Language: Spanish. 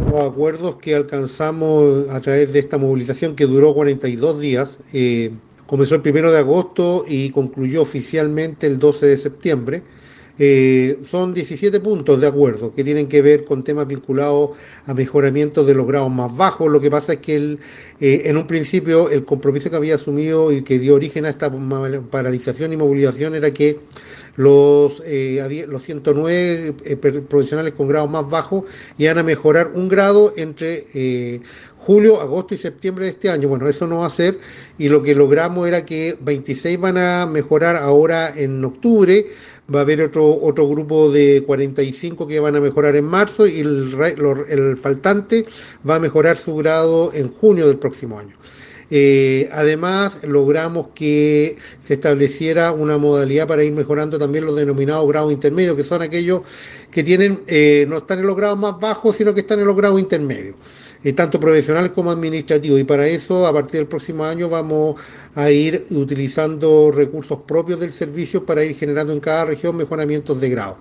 los acuerdos que alcanzamos a través de esta movilización que duró 42 días. Comenzó el 1 de agosto y concluyó oficialmente el 12 de septiembre. Son 17 puntos de acuerdo que tienen que ver con temas vinculados a mejoramiento de los grados más bajos. Lo que pasa es que en un principio el compromiso que había asumido y que dio origen a esta paralización y movilización era que los 109 profesionales con grados más bajos iban a mejorar un grado entre julio, agosto y septiembre de este año. Bueno, eso no va a ser, y lo que logramos era que 26 van a mejorar ahora en octubre. Va a haber otro grupo de 45 que van a mejorar en marzo, y el faltante va a mejorar su grado en junio del próximo año. Además, logramos que se estableciera una modalidad para ir mejorando también los denominados grados intermedios, que son aquellos que no están en los grados más bajos, sino que están en los grados intermedios, tanto profesionales como administrativos. Y para eso, a partir del próximo año, vamos a ir utilizando recursos propios del servicio para ir generando en cada región mejoramientos de grado.